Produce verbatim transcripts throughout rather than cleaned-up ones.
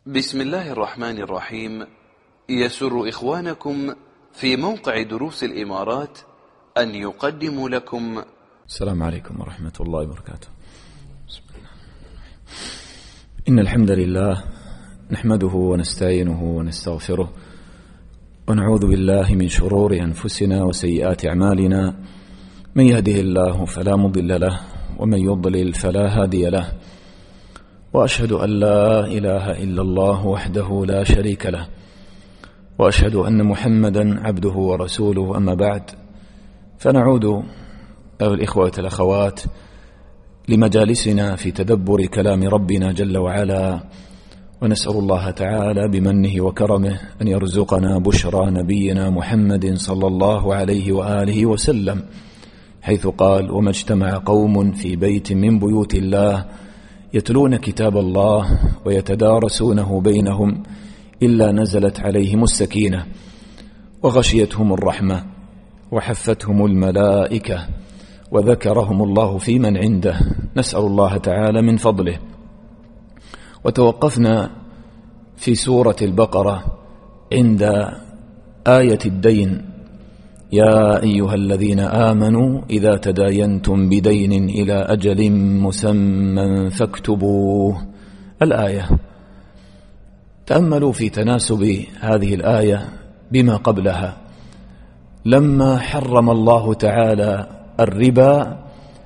بسم الله الرحمن الرحيم. يسر إخوانكم في موقع دروس الإمارات أن يقدموا لكم. السلام عليكم ورحمة الله وبركاته. بسم الله. إن الحمد لله نحمده ونستعينه ونستغفره ونعوذ بالله من شرور أنفسنا وسيئات أعمالنا، من يهده الله فلا مضل له ومن يضلل فلا هادي له، وأشهد أن لا إله إلا الله وحده لا شريك له، وأشهد أن محمدا عبده ورسوله. أما بعد، فنعود أيها الإخوة الأخوات لمجالسنا في تدبر كلام ربنا جل وعلا، ونسأل الله تعالى بمنه وكرمه أن يرزقنا بشرى نبينا محمد صلى الله عليه وآله وسلم، حيث قال: وما اجتمع قوم في بيت من بيوت الله يتلون كتاب الله ويتدارسونه بينهم إلا نزلت عليهم السكينة وغشيتهم الرحمة وحفتهم الملائكة وذكرهم الله في من عنده. نسأل الله تعالى من فضله. وتوقفنا في سورة البقرة عند آية الدين: يا أيها الذين آمنوا إذا تداينتم بدين إلى أجل مسمى فاكتبوه. الآية. تأملوا في تناسب هذه الآية بما قبلها. لما حرم الله تعالى الربا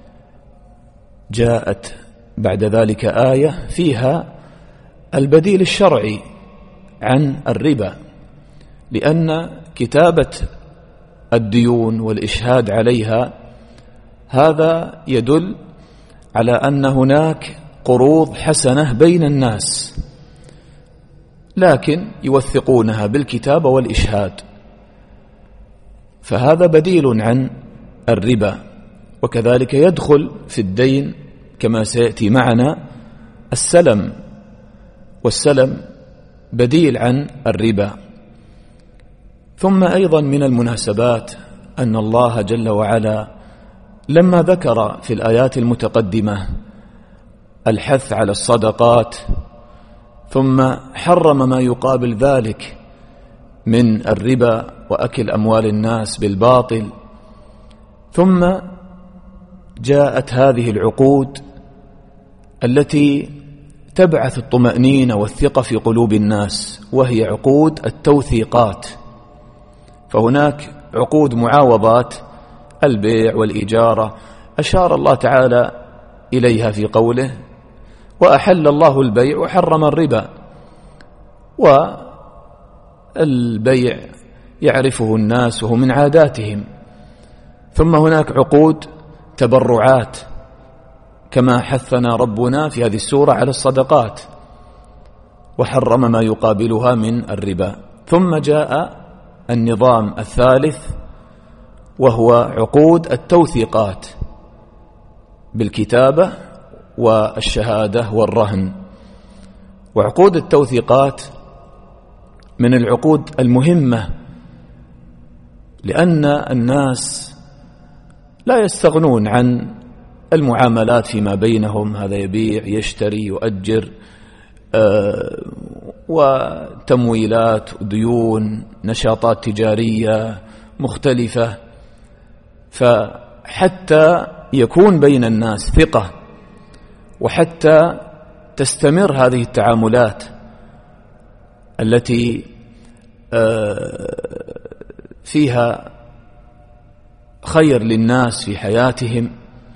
جاءت بعد ذلك آية فيها البديل الشرعي عن الربا، لأن كتابة الديون والإشهاد عليها هذا يدل على أن هناك قروض حسنة بين الناس، لكن يوثقونها بالكتابة والإشهاد، فهذا بديل عن الربا. وكذلك يدخل في الدين كما سيأتي معنا السلم، والسلم بديل عن الربا. ثم أيضا من المناسبات أن الله جل وعلا لما ذكر في الآيات المتقدمة الحث على الصدقات، ثم حرم ما يقابل ذلك من الربا وأكل أموال الناس بالباطل، ثم جاءت هذه العقود التي تبعث الطمأنينة والثقة في قلوب الناس، وهي عقود التوثيقات. فهناك عقود معاوضات، البيع والإجارة، أشار الله تعالى إليها في قوله: وأحل الله البيع وحرم الربا. والبيع يعرفه الناس وهو من عاداتهم. ثم هناك عقود تبرعات، كما حثنا ربنا في هذه السورة على الصدقات، وحرم ما يقابلها من الربا. ثم جاء النظام الثالث، وهو عقود التوثيقات بالكتابة والشهادة والرهن. وعقود التوثيقات من العقود المهمة، لأن الناس لا يستغنون عن المعاملات فيما بينهم، هذا يبيع يشتري يؤجر، آه وتمويلات وديون، نشاطات تجارية مختلفة. فحتى يكون بين الناس ثقة، وحتى تستمر هذه التعاملات التي فيها خير للناس في حياتهم،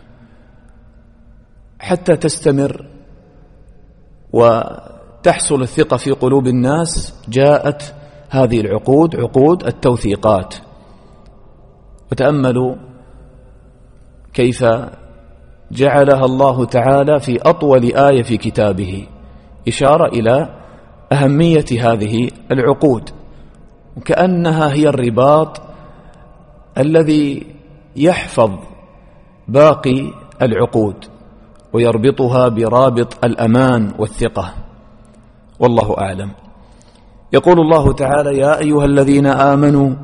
حتى تستمر وتحصل الثقة في قلوب الناس، جاءت هذه العقود، عقود التوثيقات. وتأملوا كيف جعلها الله تعالى في أطول آية في كتابه، إشارة إلى أهمية هذه العقود، وكأنها هي الرباط الذي يحفظ باقي العقود ويربطها برابط الأمان والثقة. والله أعلم. يقول الله تعالى: يا أيها الذين آمنوا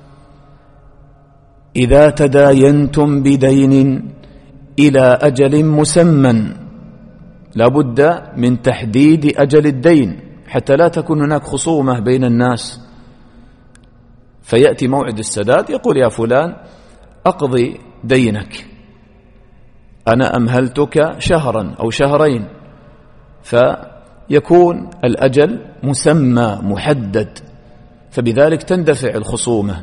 إذا تداينتم بدين إلى أجل مسمى. لا بد من تحديد أجل الدين، حتى لا تكون هناك خصومة بين الناس، فيأتي موعد السداد يقول يا فلان أقضي دينك، أنا أمهلتك شهرا أو شهرين، فيكون الأجل مسمى محدد، فبذلك تندفع الخصومة.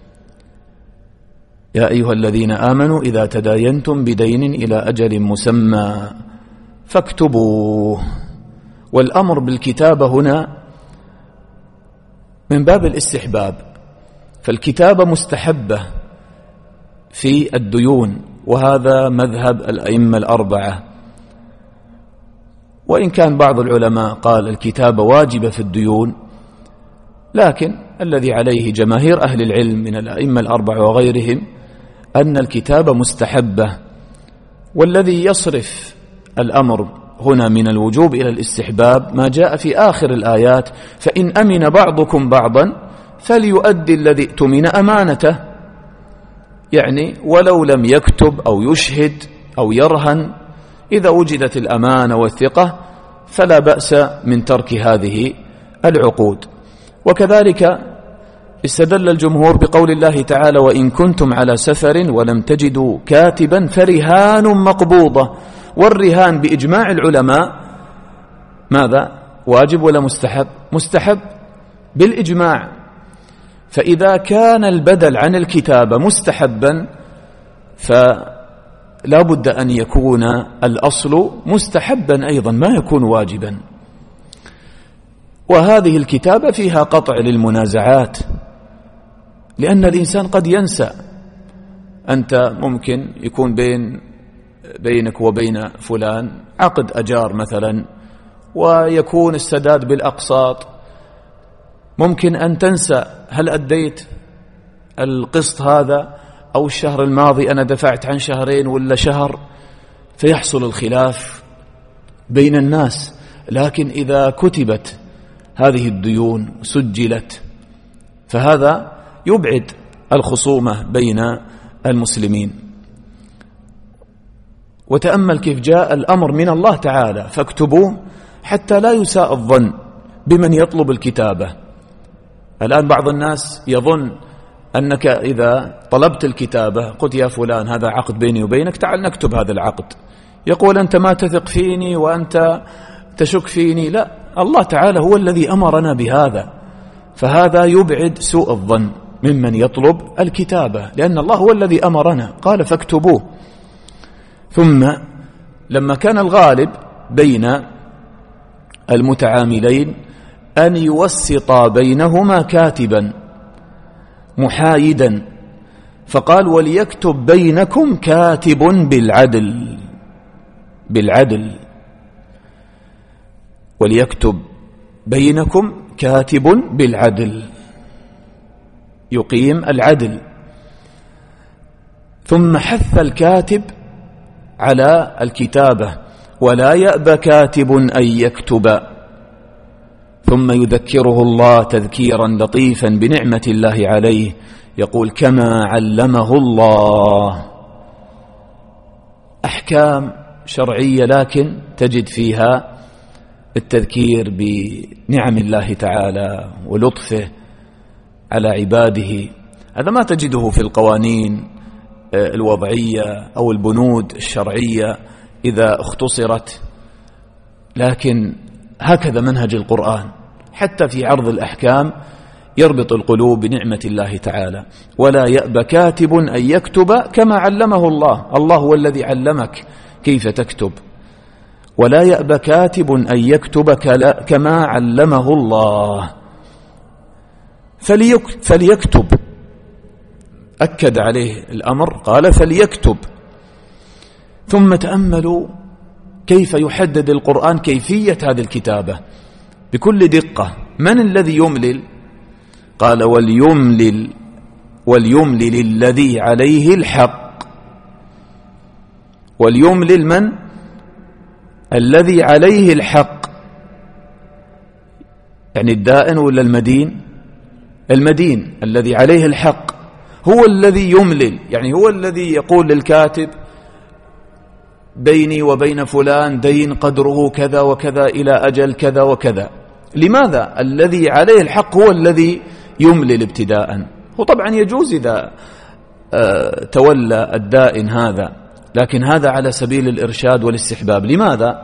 يا أيها الذين آمنوا إذا تداينتم بدين إلى أجل مسمى فاكتبوه. والأمر بالكتابة هنا من باب الاستحباب، فالكتابة مستحبة في الديون، وهذا مذهب الأئمة الأربعة، وإن كان بعض العلماء قال الكتابة واجبة في الديون، لكن الذي عليه جماهير أهل العلم من الأئمة الأربعة وغيرهم أن الكتابة مستحبة. والذي يصرف الأمر هنا من الوجوب إلى الاستحباب ما جاء في آخر الآيات: فإن أمن بعضكم بعضا فليؤدي الذي اؤتمن أمانته، يعني ولو لم يكتب أو يشهد أو يرهن، إذا وجدت الأمانة والثقة فلا بأس من ترك هذه العقود. وكذلك استدل الجمهور بقول الله تعالى: وإن كنتم على سفر ولم تجدوا كاتبا فرهان مقبوضة. والرهان بإجماع العلماء ماذا؟ واجب ولا مستحب؟ مستحب بالإجماع. فإذا كان البدل عن الكتابة مستحبا فلا بد أن يكون الأصل مستحبا أيضا، ما يكون واجبا. وهذه الكتابة فيها قطع للمنازعات، لأن الإنسان قد ينسى. أنت ممكن يكون بين بينك وبين فلان عقد أجار مثلا، ويكون السداد بالأقساط، ممكن أن تنسى هل أديت القسط هذا أو الشهر الماضي أنا دفعت عن شهرين ولا شهر، فيحصل الخلاف بين الناس. لكن إذا كتبت هذه الديون سجلت فهذا يبعد الخصومة بين المسلمين. وتأمل كيف جاء الأمر من الله تعالى: فاكتبوه، حتى لا يساء الظن بمن يطلب الكتابة. الآن بعض الناس يظن أنك إذا طلبت الكتابة قلت يا فلان هذا عقد بيني وبينك، تعال نكتب هذا العقد، يقول أنت ما تثق فيني وأنت تشك فيني. لا، الله تعالى هو الذي أمرنا بهذا، فهذا يبعد سوء الظن ممن يطلب الكتابة، لأن الله هو الذي أمرنا، قال فاكتبوه. ثم لما كان الغالب بين المتعاملين أن يوسط بينهما كاتبا محايدا، فقال وليكتب بينكم كاتب بالعدل. بالعدل، وليكتب بينكم كاتب بالعدل، يقيم العدل. ثم حث الكاتب على الكتابة: ولا يأبى كاتب أن يكتب. ثم يذكره الله تذكيرا لطيفا بنعمة الله عليه، يقول: كما علمه الله. أحكام شرعية لكن تجد فيها التذكير بنعم الله تعالى ولطفه على عباده. هذا ما تجده في القوانين الوضعية أو البنود الشرعية إذا اختصرت، لكن هكذا منهج القرآن حتى في عرض الأحكام يربط القلوب بنعمة الله تعالى. ولا يأبى كاتب أن يكتب كما علمه الله، الله هو الذي علمك كيف تكتب. ولا يأبى كاتب أن يكتب كما علمه الله، فليكتب. أكد عليه الأمر، قال فليكتب. ثم تأملوا كيف يحدد القرآن كيفية هذه الكتابة بكل دقة. من الذي يملل؟ قال وليملل وليملل الذي عليه الحق. وليملل من؟ الذي عليه الحق، يعني الدائن ولا المدين؟ المدين الذي عليه الحق هو الذي يملل، يعني هو الذي يقول للكاتب بيني وبين فلان دين قدره كذا وكذا إلى أجل كذا وكذا، لماذا الذي عليه الحق هو الذي يملل ابتداء؟ هو طبعا يجوز إذا تولى الدائن هذا، لكن هذا على سبيل الإرشاد والاستحباب. لماذا؟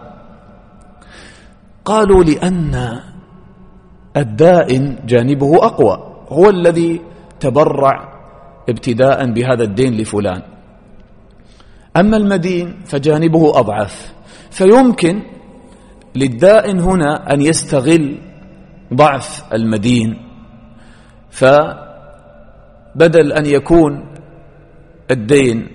قالوا لأن الدائن جانبه أقوى، هو الذي تبرع ابتداء بهذا الدين لفلان، أما المدين فجانبه أضعف، فيمكن للدائن هنا أن يستغل ضعف المدين، فبدل أن يكون الدين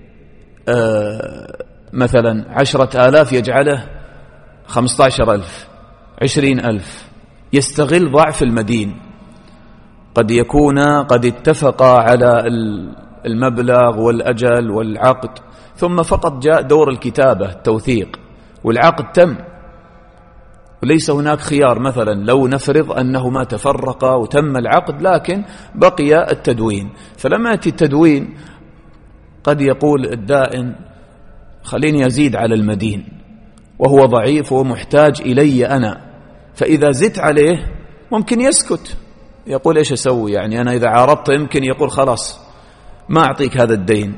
آه مثلا عشرة آلاف يجعله خمسة عشر ألف، عشرين ألف، يستغل ضعف المدين. قد يكون قد اتفق على المبلغ والأجل والعقد، ثم فقط جاء دور الكتابة التوثيق والعقد تم، وليس هناك خيار. مثلا لو نفرض أنهما تفرقا وتم العقد لكن بقي التدوين، فلما يأتي التدوين قد يقول الدائن خليني أزيد على المدين وهو ضعيف ومحتاج إلي أنا، فإذا زدت عليه ممكن يسكت، يقول إيش أسوي يعني، أنا إذا عارضت يمكن يقول خلاص ما أعطيك هذا الدين،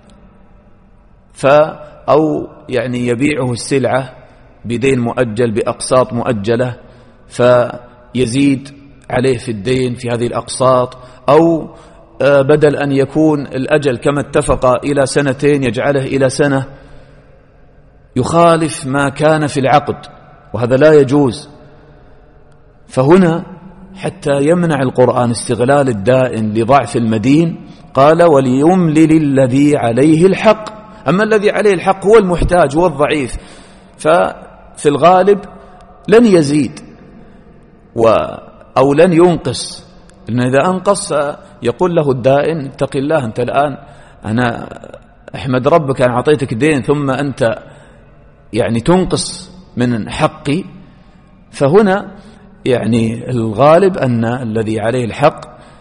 أو يعني يبيعه السلعة بدين مؤجل بأقساط مؤجلة فيزيد عليه في الدين في هذه الأقساط، أو بدل أن يكون الأجل كما اتفق إلى سنتين يجعله إلى سنة، يخالف ما كان في العقد، وهذا لا يجوز. فهنا حتى يمنع القرآن استغلال الدائن لضعف المدين قال وليملل الذي عليه الحق. أما الذي عليه الحق هو المحتاج هو الضعيف، ففي الغالب لن يزيد و أو لن ينقص، لأن إذا أنقص يقول له الدائن اتق الله، أنت الآن أنا أحمد ربك أن أعطيتك دين ثم أنت يعني تنقص من حقي. فهنا يعني الغالب أن الذي عليه الحق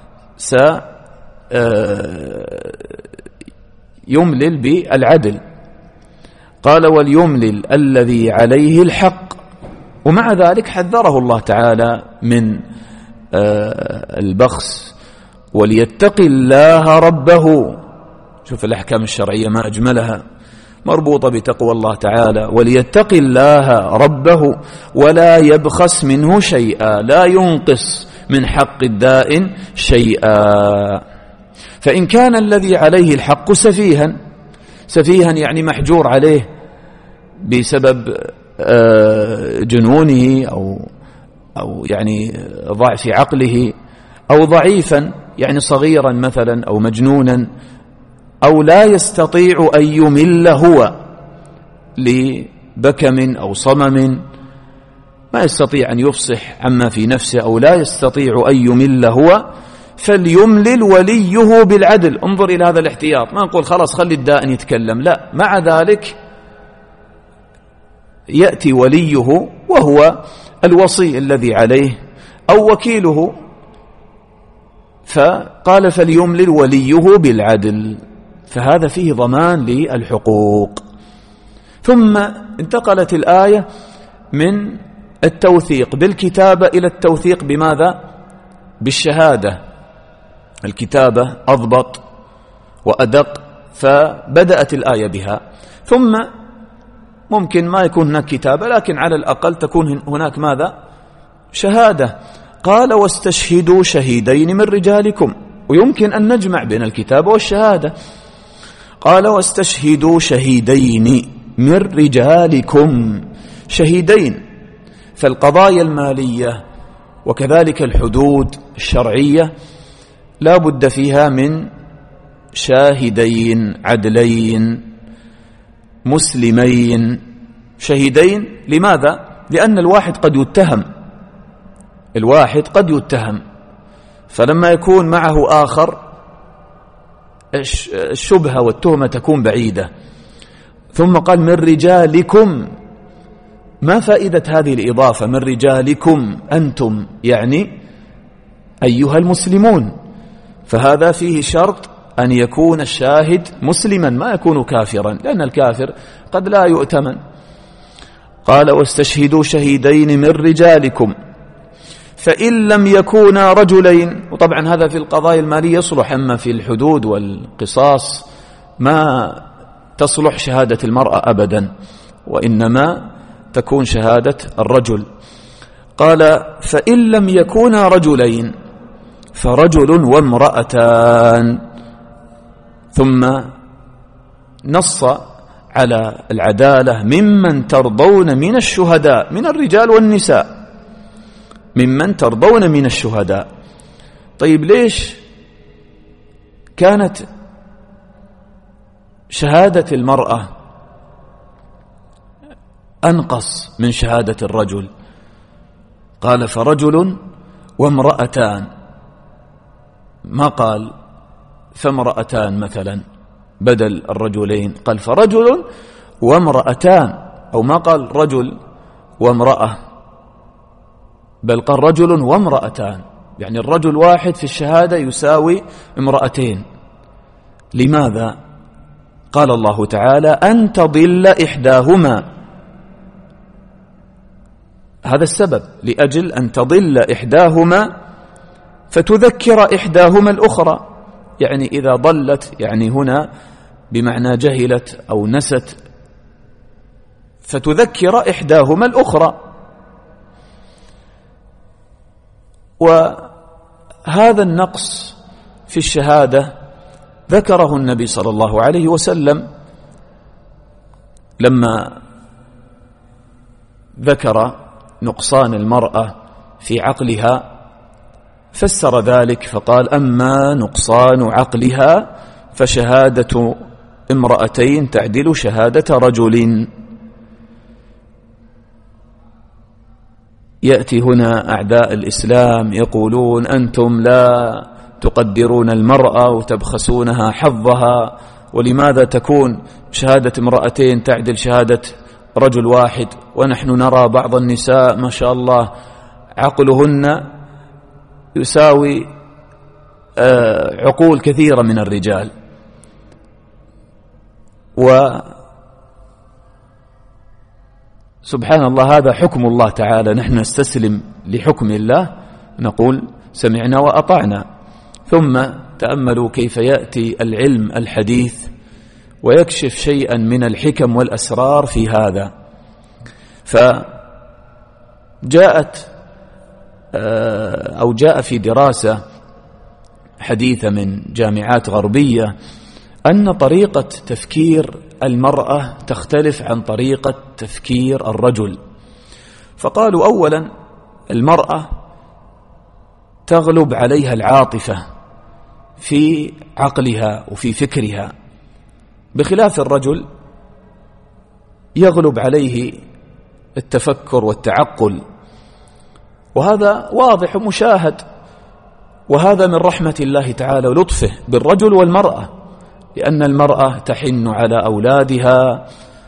سيملل بالعدل. قال وليملل الذي عليه الحق، ومع ذلك حذره الله تعالى من البخس. وليتق الله ربه، شوف الأحكام الشرعية ما أجملها، مربوطة بتقوى الله تعالى. وليتق الله ربه ولا يبخس منه شيئا، لا ينقص من حق الدائن شيئا. فإن كان الذي عليه الحق سفيها، سفيها يعني محجور عليه بسبب جنونه أو أو يعني ضعف عقله، أو ضعيفا يعني صغيرا مثلا أو مجنونا، أو لا يستطيع أن يمل هو لبكم أو صمم، ما يستطيع أن يفصح عما في نفسه، أو لا يستطيع أن يمل هو، فليملل وليه بالعدل. انظر إلى هذا الاحتياط، ما نقول خلاص خلي الدائن يتكلم، لا، مع ذلك يأتي وليه وهو الوصي الذي عليه أو وكيله، فقال فليملل وليه بالعدل، فهذا فيه ضمان للحقوق. ثم انتقلت الآية من التوثيق بالكتابة إلى التوثيق بماذا؟ بالشهادة. الكتابة أضبط وأدق، فبدأت الآية بها. ثم ممكن ما يكون هناك كتابة، لكن على الأقل تكون هناك ماذا؟ شهادة. قال واستشهدوا شهيدين من رجالكم، ويمكن أن نجمع بين الكتابة والشهادة. قال واستشهدوا شهيدين من رجالكم، شهيدين. فالقضايا المالية وكذلك الحدود الشرعية لا بد فيها من شاهدين عدلين مسلمين. شهيدين لماذا؟ لأن الواحد قد يتهم، الواحد قد يتهم، فلما يكون معه آخر الشبهة والتهمة تكون بعيدة. ثم قال من رجالكم، ما فائدة هذه الإضافة من رجالكم؟ أنتم يعني أيها المسلمون، فهذا فيه شرط أن يكون الشاهد مسلما، ما يكون كافرا، لأن الكافر قد لا يؤتمن. قال واستشهدوا شهيدين من رجالكم، فإن لم يكونا رجلين. وطبعا هذا في القضايا المالية يصلح، أما في الحدود والقصاص ما تصلح شهادة المرأة أبدا، وإنما تكون شهادة الرجل. قال فإن لم يكونا رجلين فرجل وامرأتان. ثم نص على العدالة ممن ترضون من الشهداء، من الرجال والنساء، ممن ترضون من الشهداء. طيب ليش كانت شهادة المرأة أنقص من شهادة الرجل؟ قال فرجل وامرأتان، ما قال فامرأتان مثلا بدل الرجلين، قال فرجل وامرأتان، أو ما قال رجل وامرأة، بل قال رجل وامرأتان، يعني الرجل واحد في الشهادة يساوي امرأتين. لماذا؟ قال الله تعالى أن تضل إحداهما، هذا السبب، لأجل أن تضل إحداهما فتذكر إحداهما الأخرى. يعني إذا ضلت، يعني هنا بمعنى جهلت أو نست، فتذكر إحداهما الأخرى. وهذا النقص في الشهادة ذكره النبي صلى الله عليه وسلم لما ذكر نقصان المرأة في عقلها، فسر ذلك فقال أما نقصان عقلها فشهادة امرأتين تعدل شهادة رجل. يأتي هنا أعداء الإسلام يقولون أنتم لا تقدرون المرأة وتبخسونها حظها، ولماذا تكون شهادة امرأتين تعدل شهادة رجل واحد، ونحن نرى بعض النساء ما شاء الله عقلهن يساوي عقول كثيرة من الرجال. وسبحان الله هذا حكم الله تعالى، نحن نستسلم لحكم الله، نقول سمعنا وأطعنا. ثم تأملوا كيف يأتي العلم الحديث ويكشف شيئا من الحكم والأسرار في هذا. فجاءت أو جاء في دراسة حديثة من جامعات غربية أن طريقة تفكير المرأة تختلف عن طريقة تفكير الرجل. فقالوا أولا المرأة تغلب عليها العاطفة في عقلها وفي فكرها، بخلاف الرجل يغلب عليه التفكر والتعقل. وهذا واضح ومشاهد، وهذا من رحمة الله تعالى ولطفه بالرجل والمرأة، لأن المرأة تحن على أولادها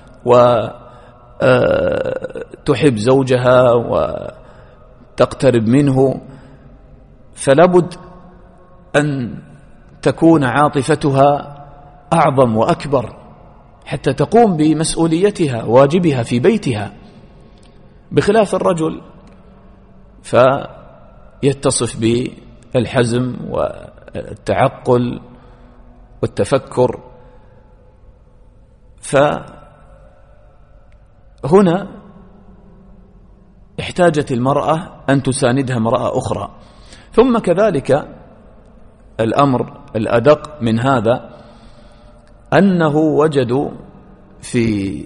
وتحب زوجها وتقترب منه، فلابد أن تكون عاطفتها أعظم وأكبر حتى تقوم بمسؤوليتها واجبها في بيتها، بخلاف الرجل فيتصف بالحزم والتعقل والتفكر. فهنا احتاجت المرأة أن تساندها امرأة أخرى. ثم كذلك الأمر الأدق من هذا أنه وجدوا في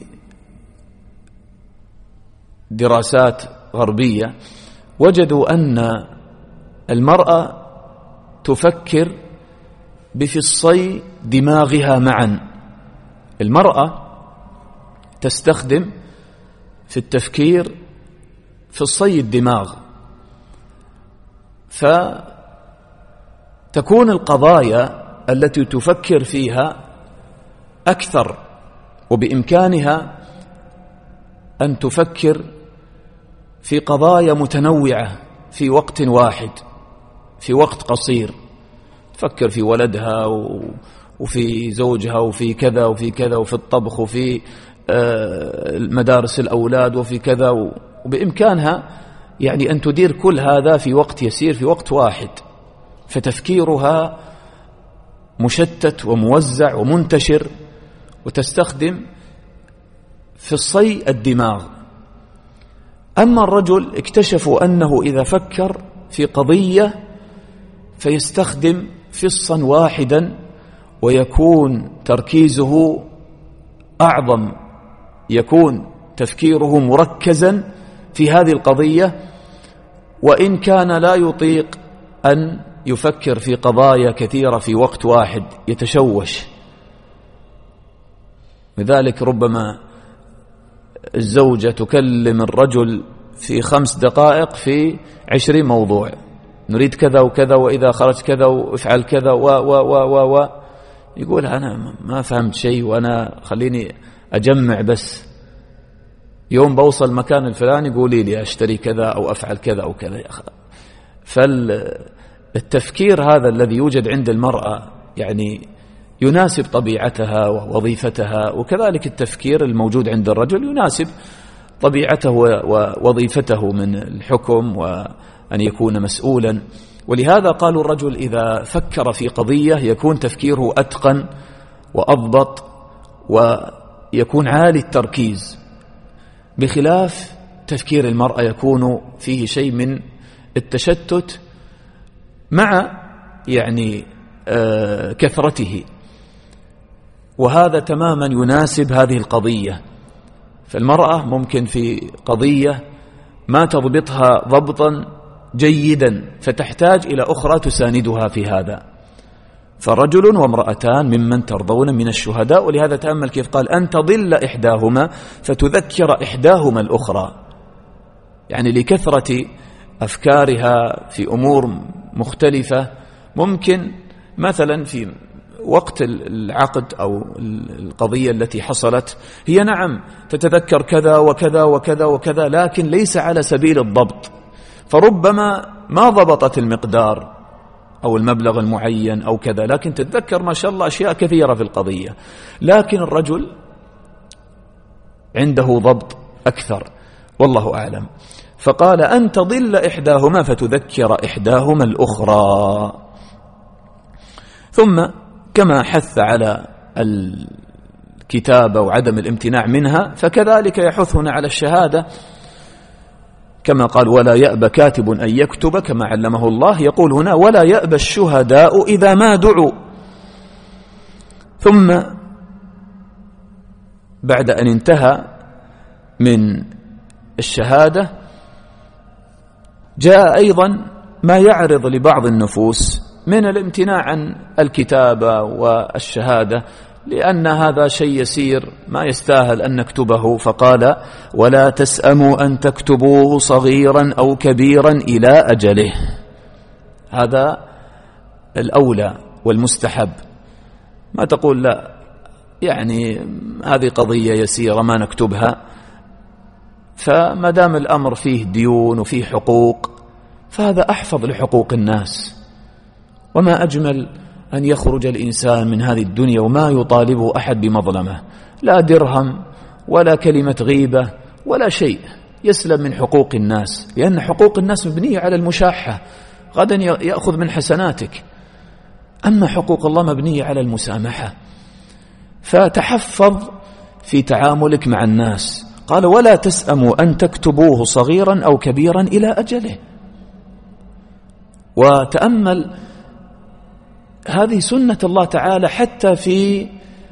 دراسات غربية وجدوا أن المرأة تفكر بفصي دماغها معا. المرأة تستخدم في التفكير فصي الدماغ، فتكون القضايا التي تفكر فيها أكثر، وبإمكانها أن تفكر في قضايا متنوعة في وقت واحد، في وقت قصير، تفكر في ولدها وفي زوجها وفي كذا وفي كذا وفي الطبخ وفي مدارس الأولاد وفي كذا، وبإمكانها يعني أن تدير كل هذا في وقت يسير، في وقت واحد، فتفكيرها مشتت وموزع ومنتشر، وتستخدم في الصي الدماغ. أما الرجل اكتشفوا أنه إذا فكر في قضية فيستخدم فصا واحدا ويكون تركيزه أعظم، يكون تفكيره مركزا في هذه القضية، وإن كان لا يطيق أن يفكر في قضايا كثيرة في وقت واحد يتشوش. لذلك ربما الزوجة تكلم الرجل في خمس دقائق في عشرين موضوع، نريد كذا وكذا، وإذا خرج كذا وافعل كذا و و و و و يقول أنا ما فهمت شيء، وأنا خليني أجمع بس، يوم بوصل مكان الفلاني قولي لي أشتري كذا أو أفعل كذا أو كذا. فالتفكير هذا الذي يوجد عند المرأة يعني يناسب طبيعتها ووظيفتها، وكذلك التفكير الموجود عند الرجل يناسب طبيعته ووظيفته من الحكم وأن يكون مسؤولا. ولهذا قالوا الرجل إذا فكر في قضية يكون تفكيره أتقن وأضبط ويكون عالي التركيز، بخلاف تفكير المرأة يكون فيه شيء من التشتت مع يعني آه كثرته، وهذا تماما يناسب هذه القضية. فالمرأة ممكن في قضية ما تضبطها ضبطا جيدا فتحتاج إلى أخرى تساندها في هذا، فرجل وامرأتان ممن ترضون من الشهداء. ولهذا تأمل كيف قال أن تضل إحداهما فتذكر إحداهما الأخرى، يعني لكثرة أفكارها في أمور مختلفة ممكن مثلا في وقت العقد أو القضية التي حصلت هي نعم تتذكر كذا وكذا وكذا وكذا، لكن ليس على سبيل الضبط، فربما ما ضبطت المقدار أو المبلغ المعين أو كذا، لكن تتذكر ما شاء الله أشياء كثيرة في القضية. لكن الرجل عنده ضبط أكثر، والله أعلم. فقال أن تضل إحداهما فتذكر إحداهما الأخرى. ثم كما حث على الكتابة وعدم الامتناع منها، فكذلك يحث هنا على الشهادة، كما قال ولا يأبى كاتب أن يكتب كما علمه الله، يقول هنا ولا يأبى الشهداء إذا ما دعوا. ثم بعد أن انتهى من الشهادة جاء أيضا ما يعرض لبعض النفوس من الامتناع عن الكتابة والشهادة، لأن هذا شيء يسير ما يستاهل أن نكتبه. فقال ولا تسأموا أن تكتبوه صغيرا أو كبيرا إلى أجله، هذا الأولى والمستحب. ما تقول لا يعني هذه قضية يسيرة ما نكتبها، فما دام الأمر فيه ديون وفيه حقوق فهذا أحفظ لحقوق الناس. وما أجمل أن يخرج الإنسان من هذه الدنيا وما يطالبه أحد بمظلمة، لا درهم ولا كلمة غيبة ولا شيء، يسلم من حقوق الناس، لأن حقوق الناس مبنية على المشاحة، غدا يأخذ من حسناتك. أما حقوق الله مبنية على المسامحة، فتحفظ في تعاملك مع الناس. قال ولا تسأموا أن تكتبوه صغيرا أو كبيرا إلى أجله. وتأمل هذه سنة الله تعالى حتى في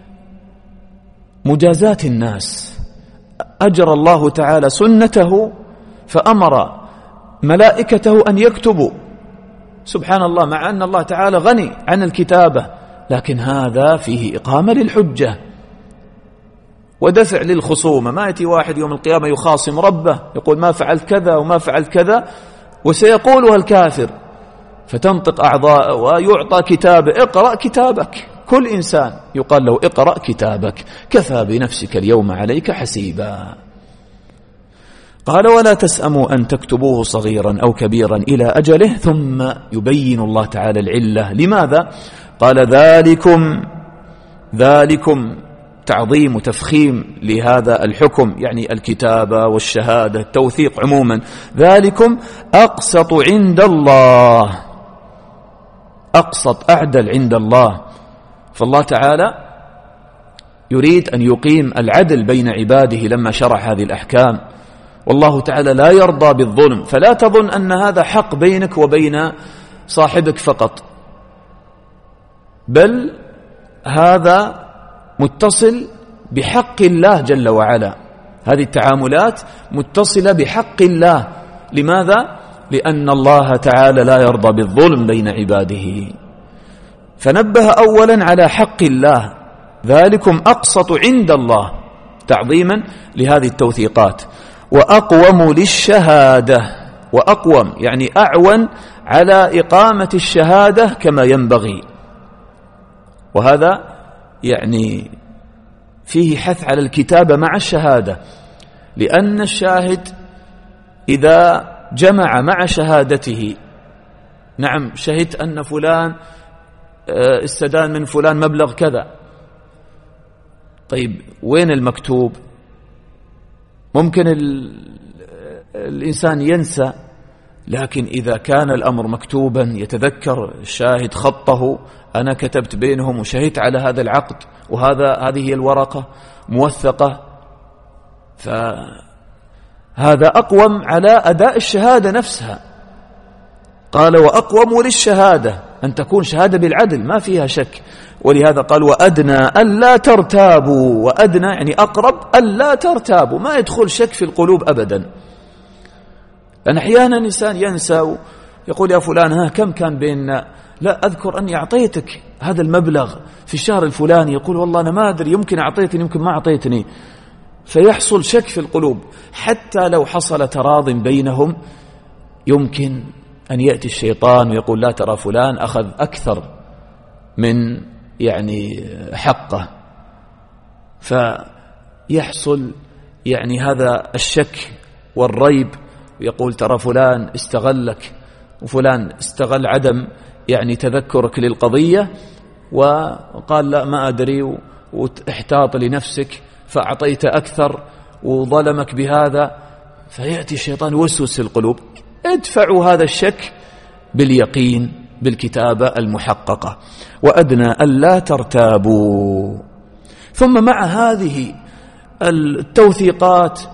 مجازات الناس، أجرى الله تعالى سنته فأمر ملائكته أن يكتبوا، سبحان الله، مع أن الله تعالى غني عن الكتابة، لكن هذا فيه إقامة للحجة ودفع للخصومة. ما يأتي واحد يوم القيامة يخاصم ربه يقول ما فعلت كذا وما فعلت كذا، وسيقولها الكافر، فتنطق أعضاء ويعطى كتابه، اقرأ كتابك. كل إنسان يقال له اقرأ كتابك كفى بنفسك اليوم عليك حسيبا. قال ولا تسأموا أن تكتبوه صغيرا أو كبيرا إلى أجله. ثم يبين الله تعالى العلة لماذا قال ذلكم ذلكم تعظيم وتفخيم لهذا الحكم، يعني الكتابة والشهادة التوثيق عموما. ذلكم أقسط عند الله، أقسط أعدل عند الله. فالله تعالى يريد أن يقيم العدل بين عباده لما شرع هذه الأحكام، والله تعالى لا يرضى بالظلم. فلا تظن أن هذا حق بينك وبين صاحبك فقط، بل هذا متصل بحق الله جل وعلا. هذه التعاملات متصلة بحق الله. لماذا؟ لأن الله تعالى لا يرضى بالظلم بين عباده. فنبه أولا على حق الله، ذلكم أقسط عند الله، تعظيما لهذه التوثيقات. وأقوم للشهادة، وأقوم يعني أعون على إقامة الشهادة كما ينبغي. وهذا يعني فيه حث على الكتابة مع الشهادة، لأن الشاهد إذا جمع مع شهادته، نعم شهدت أن فلان استدان من فلان مبلغ كذا، طيب وين المكتوب؟ ممكن الإنسان ينسى، لكن إذا كان الأمر مكتوبا يتذكر الشاهد خطه، أنا كتبت بينهم وشهدت على هذا العقد، وهذا هذه هي الورقة موثقة، فهذا أقوم على أداء الشهادة نفسها. قال وأقوم للشهادة، أن تكون شهادة بالعدل ما فيها شك. ولهذا قال وأدنى ألا ترتابوا، وأدنى يعني أقرب ألا ترتابوا، ما يدخل شك في القلوب أبدا. لأن أحيانا الإنسان ينسى يقول يا فلان ها كم كان بيننا؟ لا أذكر أني أعطيتك هذا المبلغ في الشهر الفلاني. يقول والله أنا ما أدري، يمكن أعطيتني يمكن ما أعطيتني، فيحصل شك في القلوب. حتى لو حصل تراض بينهم يمكن أن يأتي الشيطان ويقول لا ترى فلان أخذ أكثر من يعني حقه، فيحصل يعني هذا الشك والريب، ويقول ترى فلان استغلك، وفلان استغل عدم يعني تذكرك للقضية، وقال لا ما أدري، واحتاط لنفسك فأعطيت أكثر وظلمك بهذا، فيأتي الشيطان يوسوس في القلوب. ادفعوا هذا الشك باليقين بالكتابة المحققة. وأدنى ألا ترتابوا. ثم مع هذه التوثيقات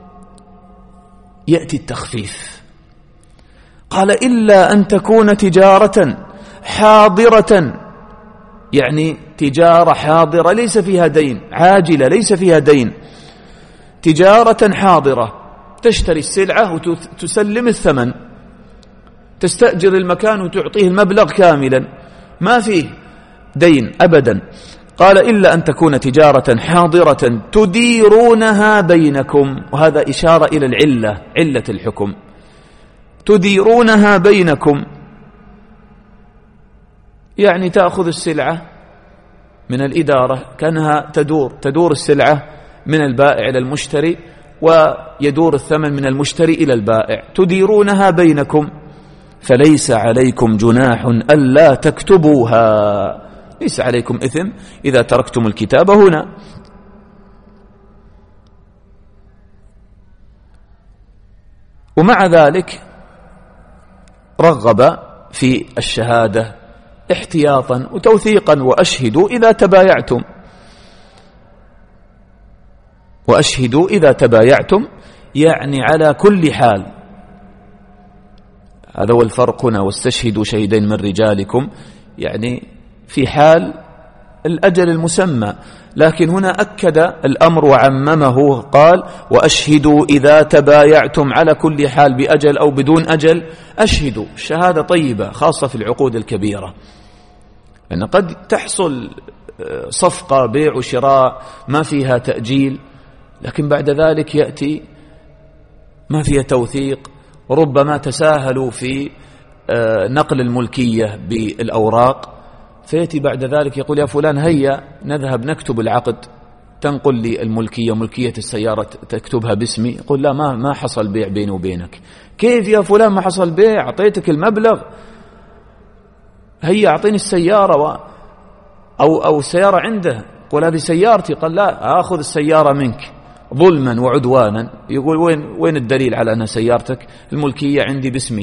يأتي التخفيف. قال إلا أن تكون تجارة حاضرة، يعني تجارة حاضرة ليس فيها دين، عاجلة ليس فيها دين، تجارة حاضرة، تشتري السلعة وتسلم الثمن، تستأجر المكان وتعطيه المبلغ كاملا، ما فيه دين أبدا. قال إلا أن تكون تجارة حاضرة تديرونها بينكم، وهذا إشارة إلى العلة، علة الحكم، تديرونها بينكم، يعني تأخذ السلعة من الإدارة كأنها تدور تدور السلعة من البائع إلى المشتري، ويدور الثمن من المشتري إلى البائع، تديرونها بينكم، فليس عليكم جناح ألا تكتبوها، ليس عليكم إثم إذا تركتم الكتاب هنا. ومع ذلك رغب في الشهادة احتياطا وتوثيقا، وأشهدوا إذا تبايعتم، وأشهدوا إذا تبايعتم يعني على كل حال. هذا هو الفرق هنا، واستشهدوا شهيدين من رجالكم، يعني في حال الأجل المسمى، لكن هنا أكد الأمر وعممه، قال وأشهدوا إذا تبايعتم، على كل حال بأجل أو بدون أجل أشهدوا. الشهادة طيبة خاصة في العقود الكبيرة، لأن قد تحصل صفقة بيع وشراء ما فيها تأجيل، لكن بعد ذلك يأتي ما فيها توثيق، وربما تساهلوا في نقل الملكية بالأوراق، فيأتي بعد ذلك يقول يا فلان هيا نذهب نكتب العقد، تنقل لي الملكية، ملكية السيارة تكتبها باسمي. يقول لا ما ما حصل بيع بيني وبينك. كيف يا فلان ما حصل بيع؟ أعطيتك المبلغ، هيا أعطيني السيارة و... أو أو السيارة عنده قل هذه سيارتي، قال لا آخذ السيارة منك ظلما وعدوانا. يقول وين وين الدليل على أنها سيارتك؟ الملكية عندي باسمي.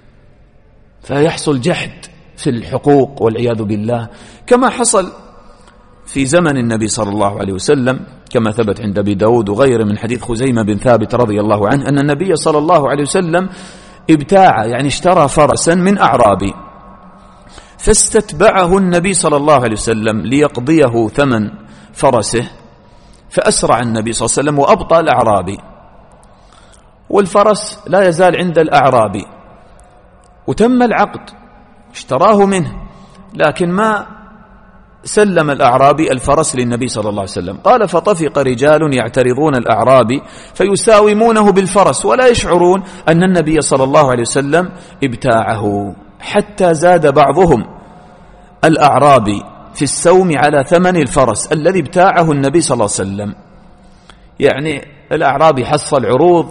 فيحصل جحد في الحقوق والعياذ بالله، كما حصل في زمن النبي صلى الله عليه وسلم، كما ثبت عند أبي داود وغيره من حديث خزيمة بن ثابت رضي الله عنه أن النبي صلى الله عليه وسلم ابتاع، يعني اشترى فرسا من أعرابي، فاستتبعه النبي صلى الله عليه وسلم ليقضيه ثمن فرسه، فأسرع النبي صلى الله عليه وسلم وأبطأ الأعرابي، والفرس لا يزال عند الأعرابي، وتم العقد، اشتراه منه، لكن ما سلم الأعرابي الفرس للنبي صلى الله عليه وسلم. قال فطفق رجال يعترضون الأعرابي فيساومونه بالفرس ولا يشعرون أن النبي صلى الله عليه وسلم ابتاعه، حتى زاد بعضهم الأعرابي في السوم على ثمن الفرس الذي ابتاعه النبي صلى الله عليه وسلم. يعني الأعرابي حصل عروض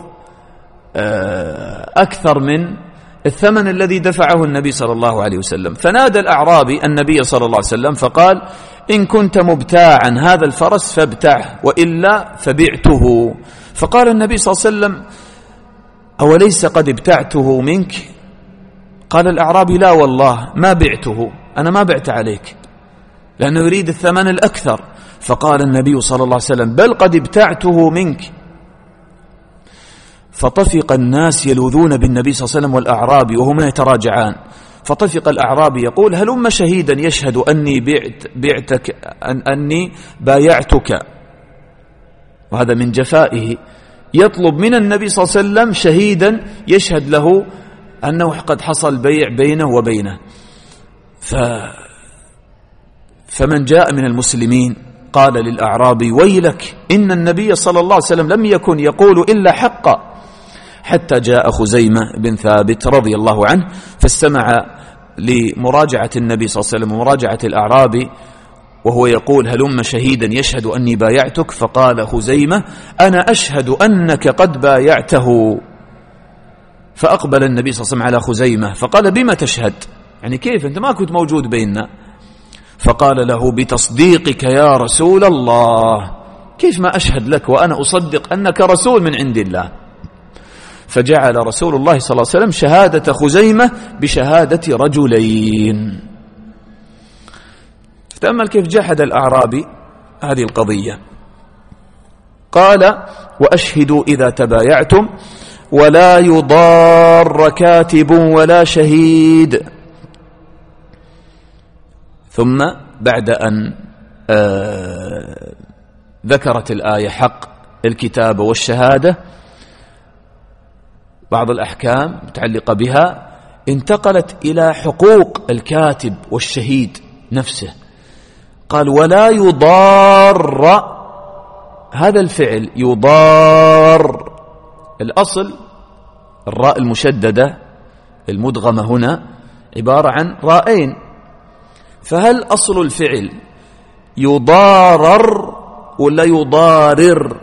أكثر من الثمن الذي دفعه النبي صلى الله عليه وسلم. فنادى الأعرابي النبي صلى الله عليه وسلم فقال إن كنت مبتاعا هذا الفرس فابتعه وإلا فبعته. فقال النبي صلى الله عليه وسلم أوليس قد ابتعته منك؟ قال الأعرابي لا والله ما بعته، أنا ما بعت عليك، لأنه يريد الثمن الأكثر. فقال النبي صلى الله عليه وسلم بل قد ابتعته منك. فطفق الناس يلوذون بالنبي صلى الله عليه وسلم والأعرابي وهما يتراجعان. فطفق الأعرابي يقول هلم شهيدا يشهد أني بعت بعتك أن أني بايعتك، وهذا من جفائه، يطلب من النبي صلى الله عليه وسلم شهيدا يشهد له أنه قد حصل بيع بينه وبينه. ف فمن جاء من المسلمين قال للأعرابي ويلك إن النبي صلى الله عليه وسلم لم يكن يقول إلا حقا، حتى جاء خزيمة بن ثابت رضي الله عنه فاستمع لمراجعة النبي صلى الله عليه وسلم ومراجعة الأعرابي وهو يقول هلم شهيدا يشهد أني بايعتك. فقال خزيمة أنا أشهد أنك قد بايعته. فأقبل النبي صلى الله عليه وسلم على خزيمة فقال بما تشهد؟ يعني كيف أنت ما كنت موجود بيننا؟ فقال له بتصديقك يا رسول الله، كيف ما أشهد لك وأنا أصدق أنك رسول من عند الله؟ فجعل رسول الله صلى الله عليه وسلم شهادة خزيمة بشهادة رجلين. تأمل كيف جحد الأعرابي هذه القضية. قال وأشهدوا إذا تبايعتم ولا يضار كاتب ولا شهيد. ثم بعد أن آه ذكرت الآية حق الكتاب والشهادة بعض الأحكام متعلقة بها، انتقلت إلى حقوق الكاتب والشهيد نفسه. قال ولا يضار، هذا الفعل يضار الأصل الراء المشددة المدغمة هنا عبارة عن راءين، فهل أصل الفعل يضارر ولا يضارر؟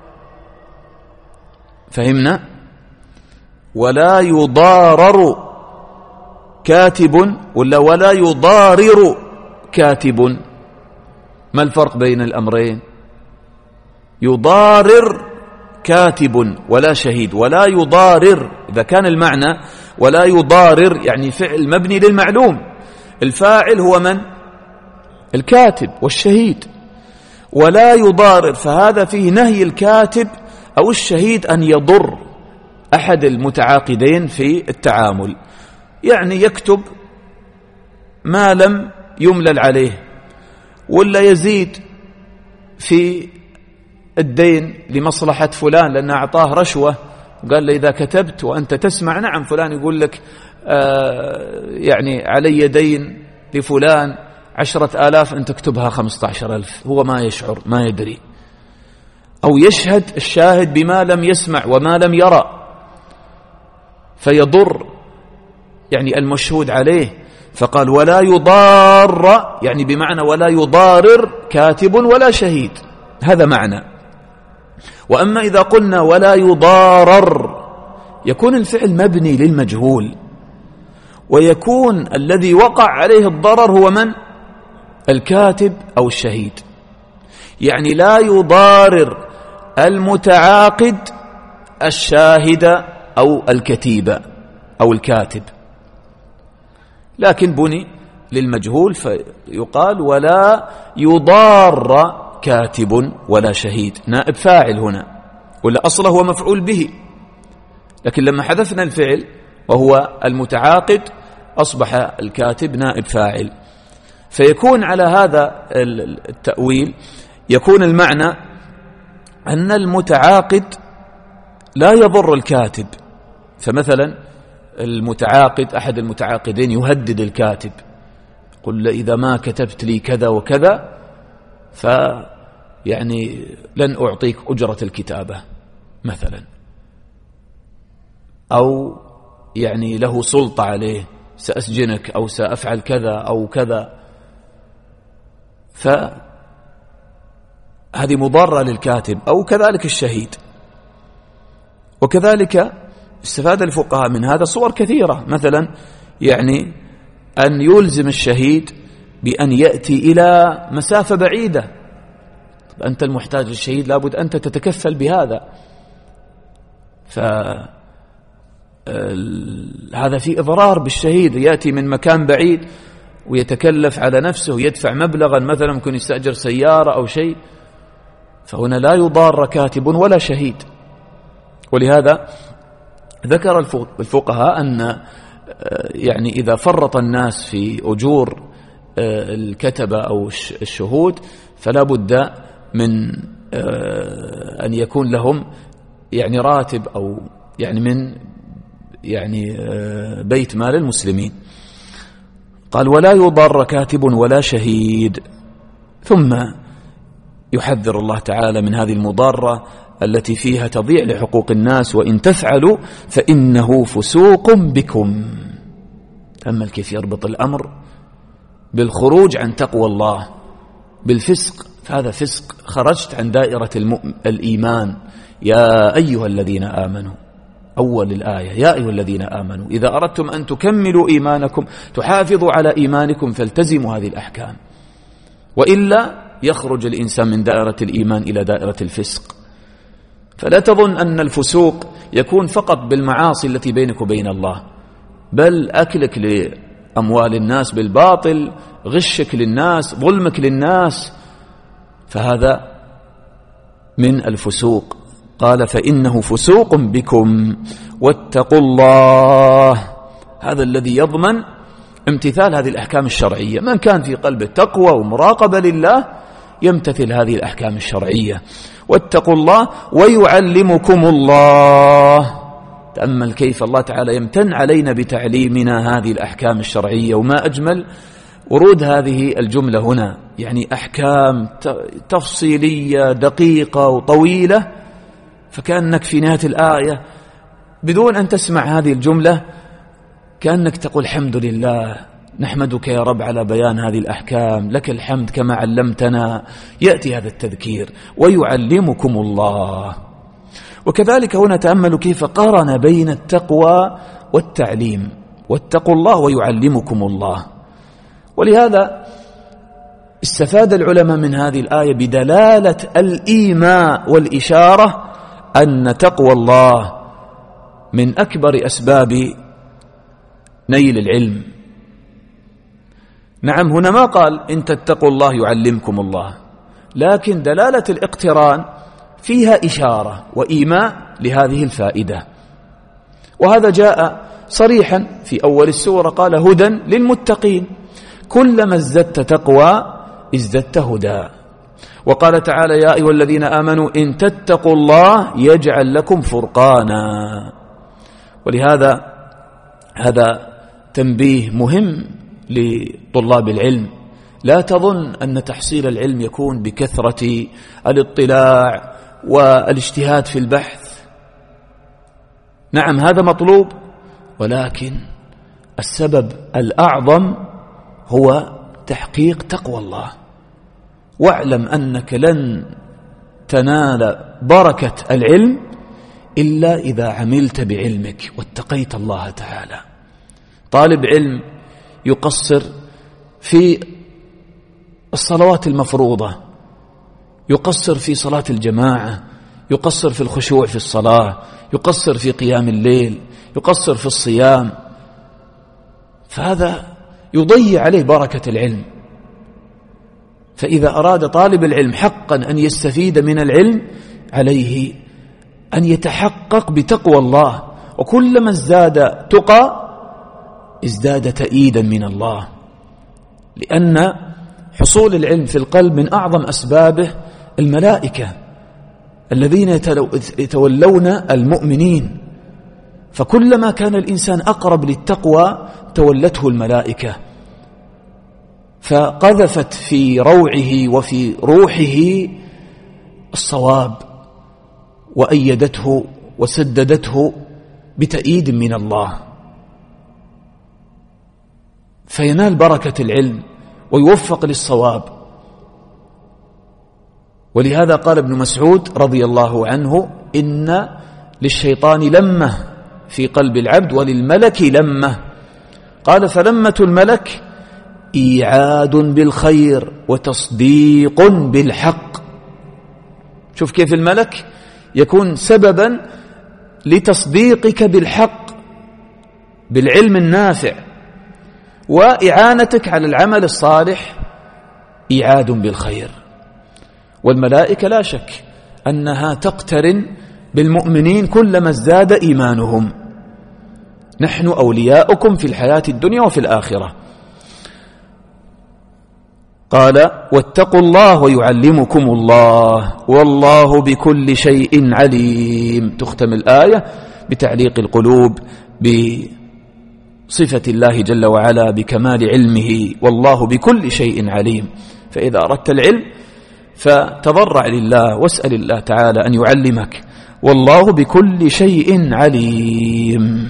فهمنا؟ ولا يضارر كاتب ولا ولا يضارر كاتب؟ ما الفرق بين الأمرين؟ يضارر كاتب ولا شهيد، ولا يضارر إذا كان المعنى ولا يضارر يعني فعل مبني للمعلوم، الفاعل هو من؟ الكاتب والشهيد. ولا يضارر فهذا فيه نهي الكاتب أو الشهيد أن يضر أحد المتعاقدين في التعامل، يعني يكتب ما لم يملل عليه ولا يزيد في الدين لمصلحة فلان لأن أعطاه رشوة وقال له إذا كتبت وأنت تسمع نعم فلان يقول لك آه يعني علي دين لفلان عشرة آلاف أن تكتبها خمسة عشر ألف، هو ما يشعر ما يدري، أو يشهد الشاهد بما لم يسمع وما لم يرى فيضر يعني المشهود عليه. فقال ولا يضار يعني بمعنى ولا يضارر كاتب ولا شهيد، هذا معنى. وأما إذا قلنا ولا يضارر يكون الفعل مبني للمجهول، ويكون الذي وقع عليه الضرر هو من؟ الكاتب أو الشهيد. يعني لا يضارر المتعاقد الشاهد أو الكتيب أو الكاتب، لكن بني للمجهول فيقال ولا يضار كاتب ولا شهيد، نائب فاعل هنا، ولا أصله هو مفعول به، لكن لما حذفنا الفعل وهو المتعاقد أصبح الكاتب نائب فاعل. فيكون على هذا التأويل يكون المعنى أن المتعاقد لا يضر الكاتب. فمثلا المتعاقد أحد المتعاقدين يهدد الكاتب، قل إذا ما كتبت لي كذا وكذا فيعني لن أعطيك أجرة الكتابة مثلا، أو يعني له سلطة عليه، سأسجنك أو سأفعل كذا أو كذا، فهذه مضرة للكاتب، أو كذلك الشهيد. وكذلك استفاد الفقهاء من هذا صور كثيرة، مثلا يعني أن يلزم الشهيد بأن يأتي إلى مسافة بعيدة، أنت المحتاج للشهيد لابد أنت تتكفل بهذا، فهذا في إضرار بالشهيد، يأتي من مكان بعيد ويتكلف على نفسه، يدفع مبلغا مثلا ممكن يستأجر سيارة أو شيء، فهنا لا يضار كاتب ولا شهيد. ولهذا ذكر الفقهاء أن يعني إذا فرط الناس في أجور الكتبة أو الشهود فلا بد من أن يكون لهم يعني راتب أو يعني من يعني بيت مال المسلمين. قال ولا يضر كاتب ولا شهيد. ثم يحذر الله تعالى من هذه المضارة التي فيها تضيع لحقوق الناس، وإن تفعلوا فإنه فسوق بكم. أما كيف يربط الأمر بالخروج عن تقوى الله بالفسق، فهذا فسق، خرجت عن دائرة الإيمان. يا أيها الذين آمنوا، أول الآية يا أيها الذين آمنوا إذا أردتم أن تكملوا إيمانكم تحافظوا على إيمانكم فالتزموا هذه الأحكام، وإلا يخرج الإنسان من دائرة الإيمان إلى دائرة الفسق. فلا تظن أن الفسوق يكون فقط بالمعاصي التي بينك وبين الله، بل أكلك لأموال الناس بالباطل، غشك للناس، ظلمك للناس، فهذا من الفسوق. قال فإنه فسوق بكم واتقوا الله. هذا الذي يضمن امتثال هذه الأحكام الشرعية. من كان في قلبه تقوى ومراقبة لله يمتثل هذه الأحكام الشرعية. واتقوا الله ويعلمكم الله. تأمل كيف الله تعالى يمتن علينا بتعليمنا هذه الأحكام الشرعية، وما أجمل ورود هذه الجملة هنا، يعني أحكام تفصيلية دقيقة وطويلة، فكأنك في نهاية الآية بدون أن تسمع هذه الجملة كأنك تقول الحمد لله، نحمدك يا رب على بيان هذه الأحكام، لك الحمد كما علمتنا. يأتي هذا التذكير ويعلمكم الله. وكذلك هنا تأملوا كيف قارن بين التقوى والتعليم، واتقوا الله ويعلمكم الله. ولهذا استفاد العلماء من هذه الآية بدلالة الإيماء والإشارة أن تقوى الله من أكبر أسباب نيل العلم. نعم هنا ما قال إن تتقوا الله يعلمكم الله، لكن دلالة الاقتران فيها إشارة وإيماء لهذه الفائدة. وهذا جاء صريحا في أول السورة، قال هدى للمتقين، كلما ازددت تقوى ازددت هدى. وقال تعالى يا أيها الذين آمنوا إن تتقوا الله يجعل لكم فرقانا. ولهذا هذا تنبيه مهم لطلاب العلم. لا تظن أن تحصيل العلم يكون بكثرة الاطلاع والاجتهاد في البحث. نعم هذا مطلوب، ولكن السبب الأعظم هو تحقيق تقوى الله. واعلم أنك لن تنال بركة العلم إلا إذا عملت بعلمك واتقيت الله تعالى. طالب علم يقصر في الصلوات المفروضة، يقصر في صلاة الجماعة، يقصر في الخشوع في الصلاة، يقصر في قيام الليل، يقصر في الصيام، فهذا يضيع عليه بركة العلم. فإذا أراد طالب العلم حقا أن يستفيد من العلم عليه أن يتحقق بتقوى الله، وكلما ازداد تقى ازداد تأييدا من الله، لأن حصول العلم في القلب من أعظم أسبابه الملائكة الذين يتولون المؤمنين، فكلما كان الإنسان أقرب للتقوى تولته الملائكة، فقذفت في روعه وفي روحه الصواب وأيدته وسددته بتأييد من الله، فينال بركة العلم ويوفق للصواب. ولهذا قال ابن مسعود رضي الله عنه: إن للشيطان لمة في قلب العبد وللملك لمة. قال: فلمة الملك إيعاد بالخير وتصديق بالحق. شوف كيف الملك يكون سببا لتصديقك بالحق بالعلم النافع، وإعانتك على العمل الصالح إيعاد بالخير. والملائكة لا شك أنها تقترن بالمؤمنين كلما ازداد إيمانهم. نحن أولياؤكم في الحياة الدنيا وفي الآخرة. قال: واتقوا الله ويعلمكم الله والله بكل شيء عليم. تختم الآية بتعليق القلوب بصفة الله جل وعلا بكمال علمه، والله بكل شيء عليم. فإذا أردت العلم فتضرع لله واسأل الله تعالى أن يعلمك، والله بكل شيء عليم.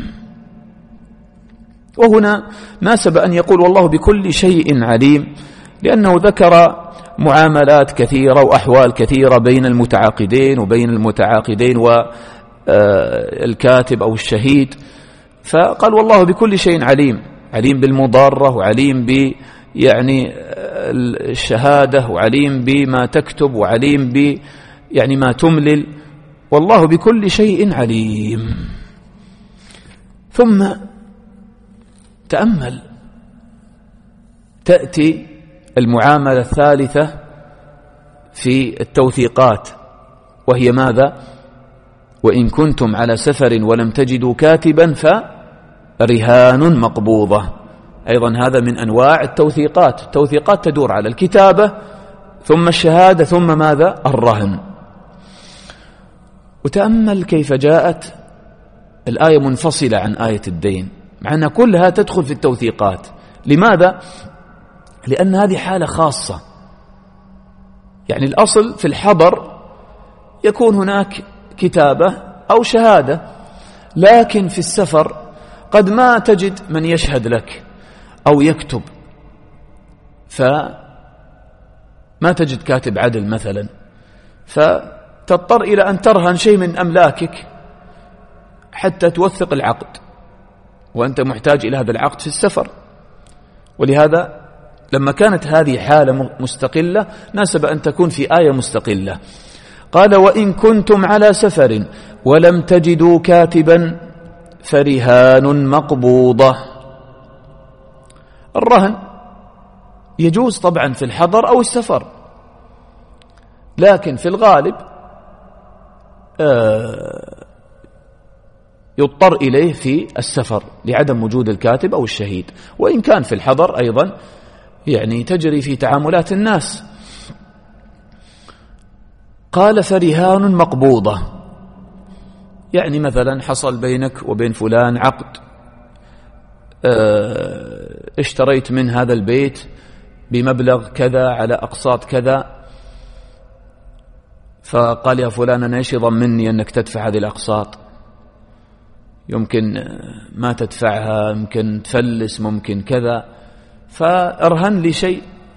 وهنا ناسب أن يقول والله بكل شيء عليم، لأنه ذكر معاملات كثيرة وأحوال كثيرة بين المتعاقدين وبين المتعاقدين والكاتب أو الشهيد، فقال والله بكل شيء عليم، عليم بالمضارة وعليم ب يعني الشهادة وعليم بما تكتب وعليم ب يعني ما تملل، والله بكل شيء عليم. ثم تأمل، تأتي المعاملة الثالثة في التوثيقات، وهي ماذا؟ وإن كنتم على سفر ولم تجدوا كاتبا فرهان مقبوضة. أيضا هذا من أنواع التوثيقات. التوثيقات تدور على الكتابة ثم الشهادة ثم ماذا؟ الرهن. وتأمل كيف جاءت الآية منفصلة عن آية الدين، مع أن كلها تدخل في التوثيقات. لماذا؟ لأن هذه حالة خاصة. يعني الأصل في الحضر يكون هناك كتابة أو شهادة، لكن في السفر قد ما تجد من يشهد لك أو يكتب، فما تجد كاتب عدل مثلا، فتضطر إلى أن ترهن شيء من أملاكك حتى توثق العقد، وأنت محتاج إلى هذا العقد في السفر. ولهذا لما كانت هذه حالة مستقلة ناسب أن تكون في آية مستقلة. قال: وإن كنتم على سفر ولم تجدوا كاتبا فرهان مقبوضة. الرهن يجوز طبعا في الحضر أو السفر، لكن في الغالب يضطر إليه في السفر لعدم وجود الكاتب أو الشهيد، وإن كان في الحضر أيضا يعني تجري في تعاملات الناس. قال: فرهان مقبوضة، يعني مثلا حصل بينك وبين فلان عقد، اشتريت من هذا البيت بمبلغ كذا على أقساط كذا، فقال: يا فلان أنا إيش يضمني أنك تدفع هذه الأقساط؟ يمكن ما تدفعها، يمكن تفلس، ممكن كذا، فارهن لي شيء،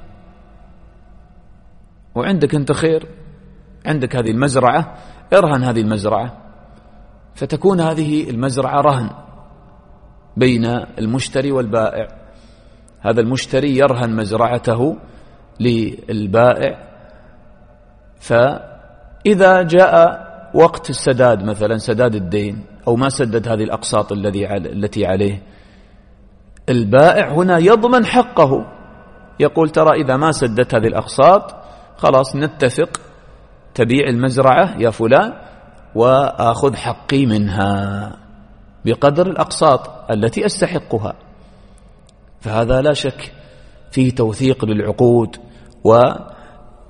وعندك أنت خير، عندك هذه المزرعة، ارهن هذه المزرعة، فتكون هذه المزرعة رهن بين المشتري والبائع. هذا المشتري يرهن مزرعته للبائع، فإذا جاء وقت السداد مثلا سداد الدين أو ما سدد هذه الأقساط التي عليه، البائع هنا يضمن حقه، يقول ترى إذا ما سددت هذه الأقساط خلاص نتفق تبيع المزرعة يا فلان وآخذ حقي منها بقدر الأقساط التي أستحقها. فهذا لا شك فيه توثيق للعقود وحفظ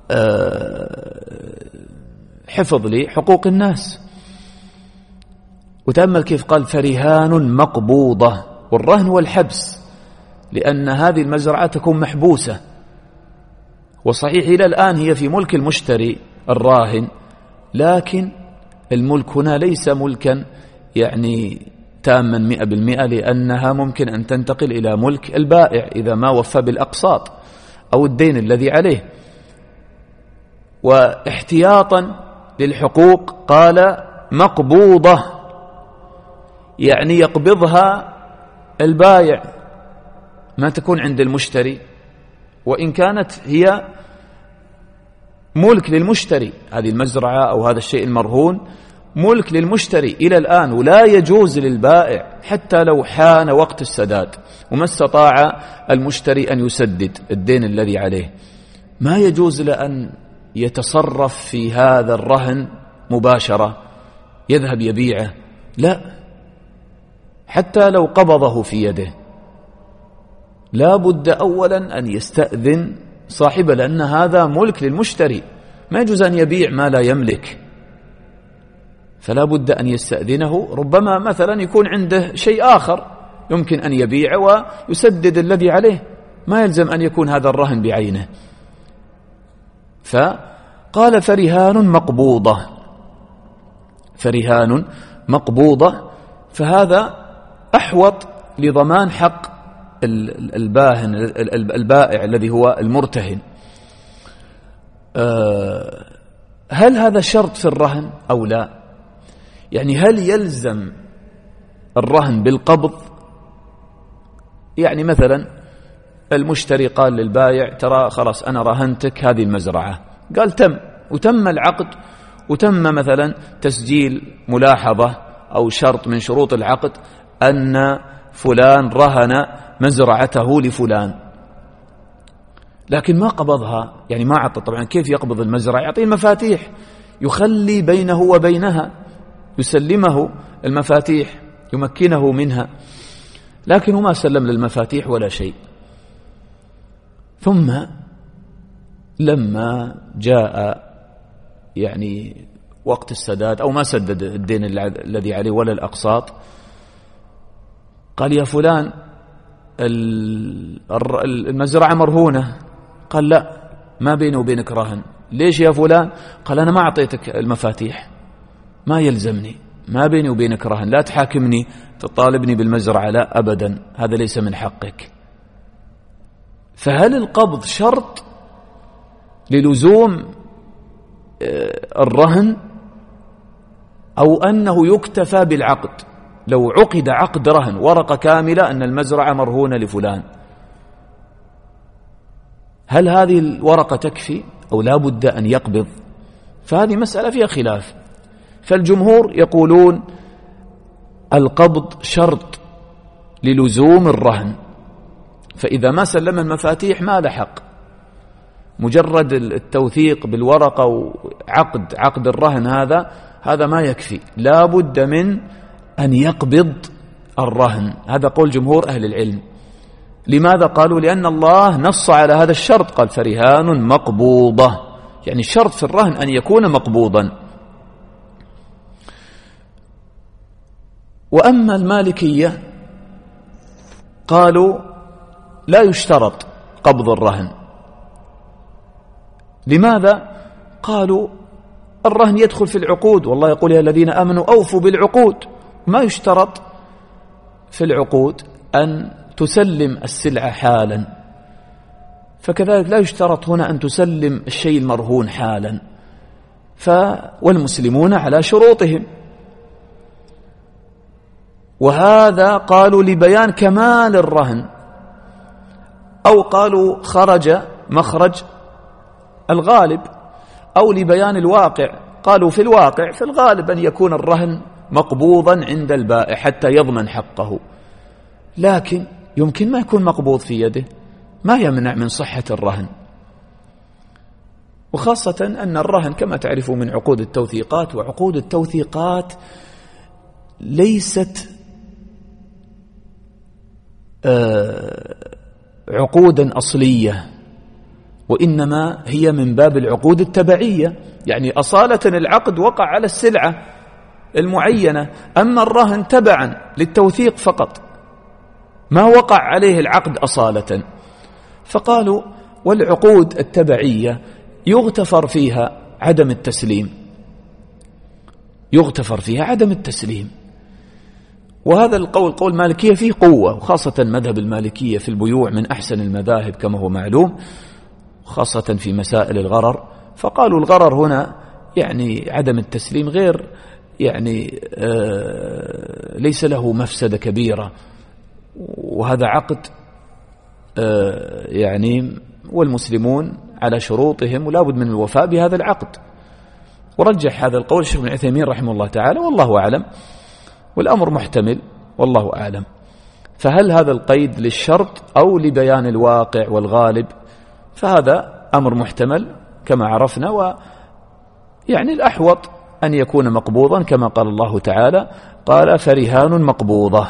لحقوق الناس. وتأمل كيف قال فرهان مقبوضة، والرهن والحبس، لأن هذه المزرعة تكون محبوسة، وصحيح إلى الآن هي في ملك المشتري الراهن، لكن الملك هنا ليس ملكا يعني تاما مئة بالمئة، لأنها ممكن أن تنتقل إلى ملك البائع إذا ما وفى بالأقساط أو الدين الذي عليه. واحتياطا للحقوق قال مقبوضة، يعني يقبضها البائع، ما تكون عند المشتري، وإن كانت هي ملك للمشتري، هذه المزرعة أو هذا الشيء المرهون ملك للمشتري إلى الآن، ولا يجوز للبائع حتى لو حان وقت السداد وما استطاع المشتري أن يسدد الدين الذي عليه، ما يجوز له أن يتصرف في هذا الرهن مباشرة، يذهب يبيعه، لا، حتى لو قبضه في يده لا بد أولا أن يستأذن صاحبه، لأن هذا ملك للمشتري، ما يجوز أن يبيع ما لا يملك، فلا بد أن يستأذنه. ربما مثلا يكون عنده شيء آخر يمكن أن يبيع ويسدد الذي عليه، ما يلزم أن يكون هذا الرهن بعينه. فقال فرهان مقبوضة، فرهان مقبوضة، فهذا أحوط لضمان حق الباهن البائع الذي هو المرتهن. هل هذا شرط في الرهن أو لا؟ يعني هل يلزم الرهن بالقبض؟ يعني مثلا المشتري قال للبائع ترى خلاص أنا رهنتك هذه المزرعة، قال تم، وتم العقد، وتم مثلا تسجيل ملاحظة أو شرط من شروط العقد أن فلان رهن مزرعته لفلان، لكن ما قبضها، يعني ما عطى. طبعا كيف يقبض المزرعة؟ يعطيه المفاتيح، يخلي بينه وبينها، يسلمه المفاتيح، يمكنه منها، لكن هو ما سلم للمفاتيح ولا شيء. ثم لما جاء يعني وقت السداد أو ما سدد الدين الذي عليه ولا الأقساط، قال يا فلان المزرعة مرهونة، قال لا، ما بيني وبينك رهن. ليش يا فلان؟ قال أنا ما أعطيتك المفاتيح، ما يلزمني، ما بيني وبينك رهن، لا تحاكمني تطالبني بالمزرعة، لا أبدا، هذا ليس من حقك. فهل القبض شرط للزوم الرهن أو أنه يكتفى بالعقد؟ لو عقد عقد رهن ورقة كاملة أن المزرعة مرهونة لفلان، هل هذه الورقة تكفي أو لا بد أن يقبض؟ فهذه مسألة فيها خلاف. فالجمهور يقولون القبض شرط للزوم الرهن، فإذا ما سلم المفاتيح ما لحق، مجرد التوثيق بالورقة وعقد عقد الرهن هذا هذا ما يكفي، لا بد من أن يقبض الرهن. هذا قول جمهور أهل العلم. لماذا؟ قالوا لأن الله نص على هذا الشرط، قال فرهان مقبوضة، يعني الشرط في الرهن أن يكون مقبوضا. وأما المالكية قالوا لا يشترط قبض الرهن. لماذا؟ قالوا الرهن يدخل في العقود، والله يقول يا الذين آمنوا أوفوا بالعقود، ما يشترط في العقود أن تسلم السلعة حالا، فكذلك لا يشترط هنا أن تسلم الشيء المرهون حالا. ف والمسلمون على شروطهم، وهذا قالوا لبيان كمال الرهن، أو قالوا خرج مخرج الغالب، أو لبيان الواقع. قالوا في الواقع في الغالب أن يكون الرهن مقبوضا عند البائع حتى يضمن حقه، لكن يمكن ما يكون مقبوض في يده، ما يمنع من صحة الرهن. وخاصة أن الرهن كما تعرفوا من عقود التوثيقات، وعقود التوثيقات ليست عقودا أصلية، وإنما هي من باب العقود التبعية، يعني أصالة العقد وقع على السلعة المعينة، أما الرهن تبعا للتوثيق فقط، ما وقع عليه العقد أصالة. فقالوا والعقود التبعية يغتفر فيها عدم التسليم، يغتفر فيها عدم التسليم. وهذا القول قول مالكية فيه قوة، وخاصة مذهب المالكية في البيوع من أحسن المذاهب كما هو معلوم، خاصة في مسائل الغرر. فقالوا الغرر هنا يعني عدم التسليم غير يعني آه ليس له مفسدة كبيرة، وهذا عقد آه يعني والمسلمون على شروطهم ولا بد من الوفاء بهذا العقد. ورجح هذا القول الشيخ ابن عثيمين رحمه الله تعالى، والله أعلم، والأمر محتمل والله أعلم. فهل هذا القيد للشرط أو لبيان الواقع والغالب؟ فهذا أمر محتمل كما عرفنا، ويعني الأحوط أن يكون مقبوضا كما قال الله تعالى، قال فرهان مقبوضة.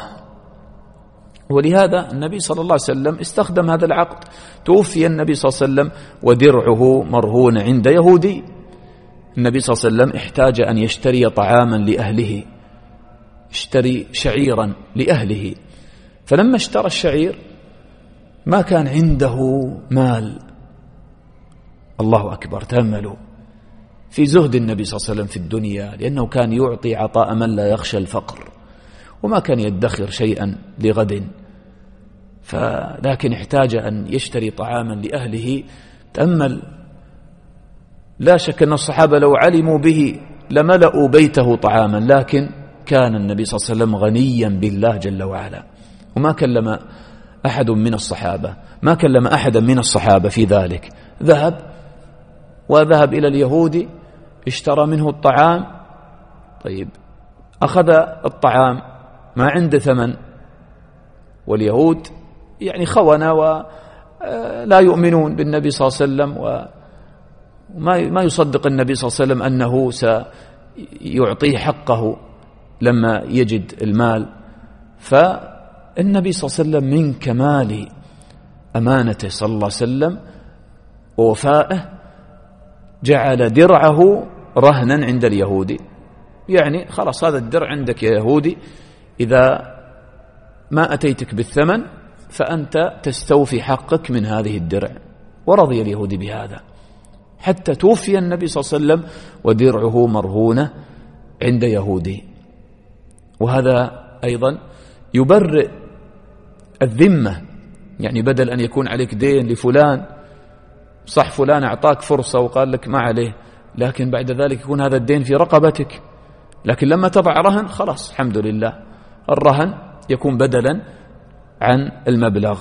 ولهذا النبي صلى الله عليه وسلم استخدم هذا العقد. توفي النبي صلى الله عليه وسلم ودرعه مرهون عند يهودي. النبي صلى الله عليه وسلم احتاج أن يشتري طعاما لأهله، اشتري شعيرا لأهله، فلما اشترى الشعير ما كان عنده مال. الله أكبر، تأملوا في زهد النبي صلى الله عليه وسلم في الدنيا، لأنه كان يعطي عطاء من لا يخشى الفقر، وما كان يدخر شيئا لغد، فلكن احتاج أن يشتري طعاما لأهله. تأمل، لا شك أن الصحابة لو علموا به لملأوا بيته طعاما، لكن كان النبي صلى الله عليه وسلم غنيا بالله جل وعلا، وما كلم أحد من الصحابة ما كلم أحدا من الصحابة في ذلك. ذهب وذهب إلى اليهودي اشترى منه الطعام، طيب أخذ الطعام ما عنده ثمن، واليهود يعني خونة ولا يؤمنون بالنبي صلى الله عليه وسلم، وما ما يصدق النبي صلى الله عليه وسلم أنه سيعطيه حقه لما يجد المال. فالنبي صلى الله عليه وسلم من كمال أمانته صلى الله عليه وسلم ووفائه جعل درعه رهنا عند اليهودي، يعني خلاص هذا الدرع عندك يا يهودي، إذا ما أتيتك بالثمن فأنت تستوفي حقك من هذه الدرع. ورضي اليهودي بهذا حتى توفي النبي صلى الله عليه وسلم ودرعه مرهونة عند يهودي. وهذا أيضا يبرئ الذمة، يعني بدل أن يكون عليك دين لفلان، صح فلان أعطاك فرصة وقال لك ما عليه، لكن بعد ذلك يكون هذا الدين في رقبتك، لكن لما تضع رهن خلاص الحمد لله الرهن يكون بدلا عن المبلغ.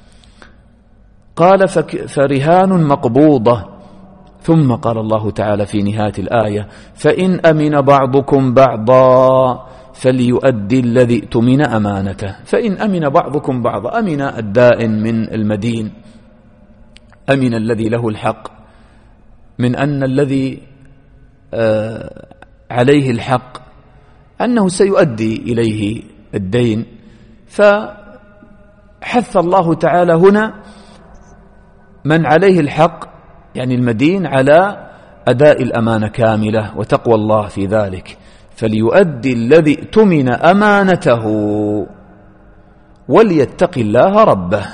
قال فرهان مقبوضة. ثم قال الله تعالى في نهاية الآية فإن أمن بعضكم بعضا فليؤدي الذي اؤتمن أمانته. فإن أمن بعضكم بعضا، أمن الدائن من المدين، أمن الذي له الحق من أن الذي آه عليه الحق أنه سيؤدي إليه الدين. فحث الله تعالى هنا من عليه الحق يعني المدين على أداء الأمانة كاملة وتقوى الله في ذلك. فليؤدي الذي اؤتمن أمانته وليتق الله ربه.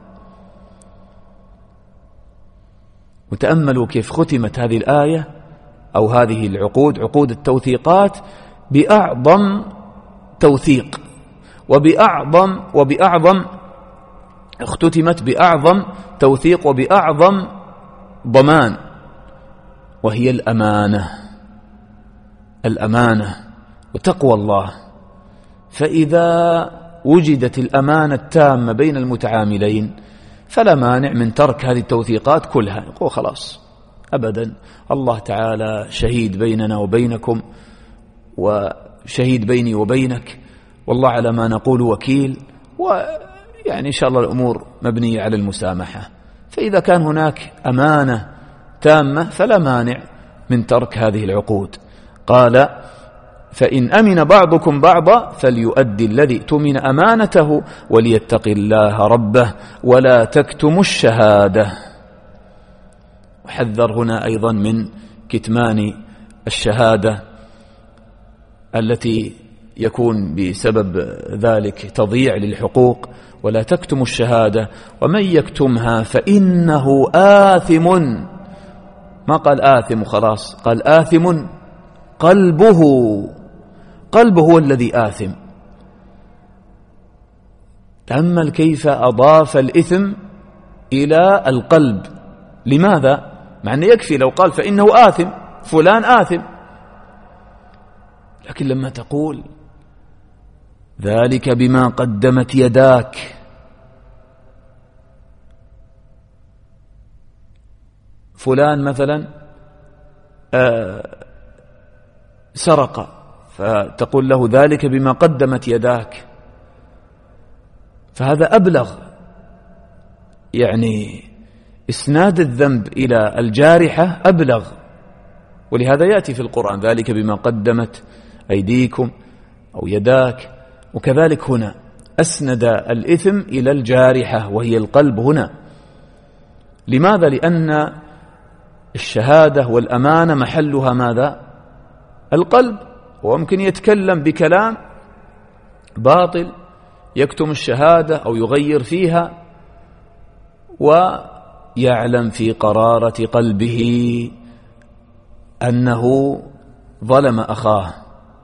وتأملوا كيف ختمت هذه الآية أو هذه العقود، عقود التوثيقات، بأعظم توثيق وبأعظم وبأعظم اختتمت بأعظم توثيق وبأعظم ضمان، وهي الأمانة، الأمانة وتقوى الله. فإذا وجدت الأمانة التامة بين المتعاملين فلا مانع من ترك هذه التوثيقات كلها، يقول خلاص أبدا. الله تعالى شهيد بيننا وبينكم، وشهيد بيني وبينك، والله على ما نقول وكيل، ويعني إن شاء الله الأمور مبنية على المسامحة. فإذا كان هناك أمانة تامة فلا مانع من ترك هذه العقود. قال: فإن أمن بعضكم بعضا فليؤدي الذي اؤتمن أمانته وليتق الله ربه ولا تكتموا الشهادة. وحذر هنا أيضا من كتمان الشهادة التي يكون بسبب ذلك تضييع للحقوق. ولا تكتموا الشهادة ومن يكتمها فإنه آثم. ما قال آثم خلاص، قال آثم قلبه، قلبه هو الذي آثم. تأمل كيف أضاف الإثم إلى القلب. لماذا؟ مع أنه يكفي لو قال فإنه آثم، فلان آثم، لكن لما تقول ذلك بما قدمت يداك، فلان مثلا آه سرق، فتقول له ذلك بما قدمت يداك، فهذا أبلغ. يعني إسناد الذنب إلى الجارحة أبلغ، ولهذا يأتي في القرآن ذلك بما قدمت أيديكم أو يداك. وكذلك هنا أسند الإثم إلى الجارحة وهي القلب هنا. لماذا؟ لأن الشهادة والأمانة محلها ماذا؟ القلب. وممكن يتكلم بكلام باطل يكتم الشهادة أو يغير فيها، ويعلم في قرارة قلبه أنه ظلم أخاه،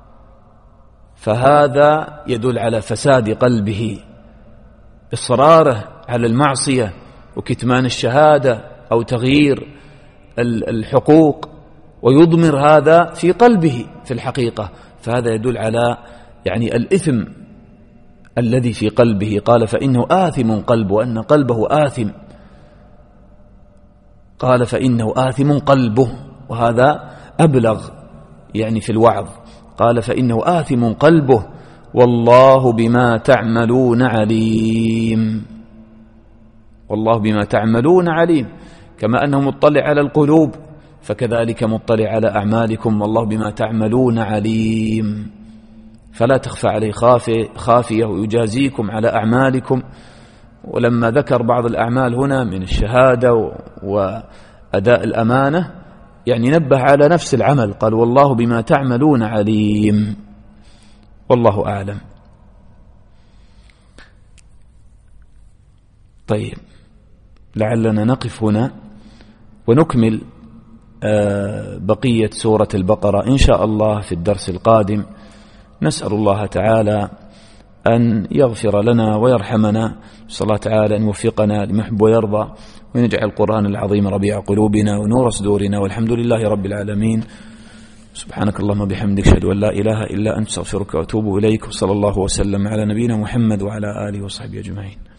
فهذا يدل على فساد قلبه. إصراره على المعصية وكتمان الشهادة أو تغيير الحقوق ويضمر هذا في قلبه في الحقيقة، فهذا يدل على يعني الإثم الذي في قلبه. قال فإنه آثم قلبه، وأن قلبه آثم. قال فإنه آثم قلبه، وهذا أبلغ يعني في الوعظ. قال فإنه آثم قلبه والله بما تعملون عليم. والله بما تعملون عليم، كما أنه مطلع على القلوب فكذلك مطلع على أعمالكم، والله بما تعملون عليم. فلا تخفى عليه خافية ويجازيكم على أعمالكم. ولما ذكر بعض الأعمال هنا من الشهادة وأداء الأمانة يعني نبه على نفس العمل، قال والله بما تعملون عليم. والله أعلم. طيب، لعلنا نقف هنا ونكمل بقية سورة البقرة إن شاء الله في الدرس القادم. نسأل الله تعالى أن يغفر لنا ويرحمنا، نسأل الله تعالى أن يوفقنا لما يحب ويرضى، ونجعل القرآن العظيم ربيع قلوبنا ونور صدورنا، والحمد لله رب العالمين. سبحانك اللهم بحمدك، أشهد أن لا إله إلا أنت، أستغفرك وأتوب إليك، وصلى الله وسلم على نبينا محمد وعلى آله وصحبه أجمعين.